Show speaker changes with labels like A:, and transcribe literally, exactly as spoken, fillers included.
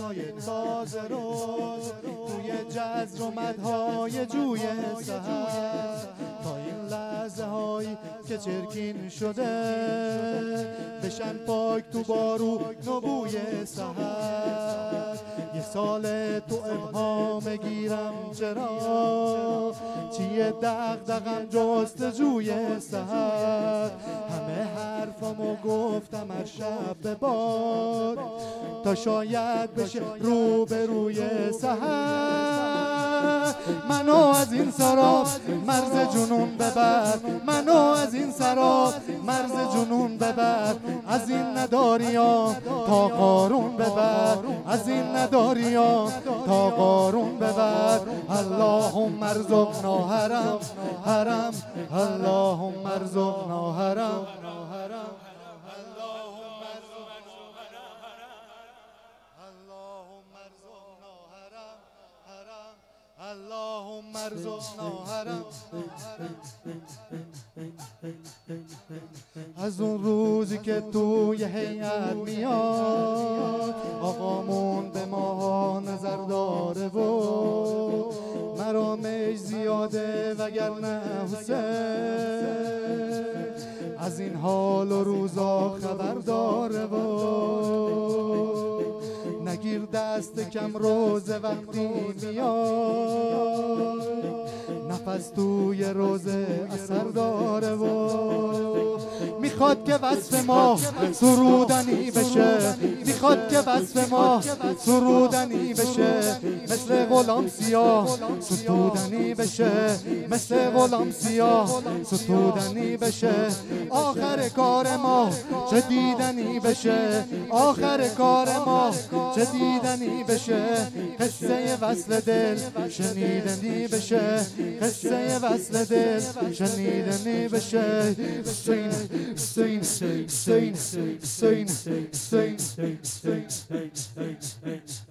A: تازه روز توی جزر و مدهای جوی سحر، تا این لحظه هایی که چرکین شده بشن پاک تو بارو نبوی سحر. یه سال تو ابهام گیرم چرا، چیه دغدغم جستجوی سحر. همه حرفامو گفتم هر شب به باد، تا شاید بشه رو به روی سحر. منو از این سراب مرز جنون ببر، منو از این سراب مرز جنون ببر. از این نداریام تا قارون ببر، از این نداریام تا قارون ببر. اللهم ارزقنا حرم حرم، اللهم ارزقنا حرم. اللهم ارزقنا حرم. از اون روزی که توی هیئت میاد آقامون به ما نظر داره و مرامش زیاده وگرنه حسین از این حال و روزا خبر داره و نگیر دست کم روز وقتی میاد نفس توی روزه اثر داره و میخواد که وصف ما سرودنی بشه، میخواد که وصف ما سرودنی بشه، مثل غلام سیاه ستودنی بشه، مثل غلام سیاه ستودنی بشه. آخر کار ما چه دیدنی بشه، آخر کار ما چه دیدنی بشه. قصه وصل دل شنیدنی بشه، قصه وصل دل شنیدنی بشه. حسین حسین حسین حسین حسین حسین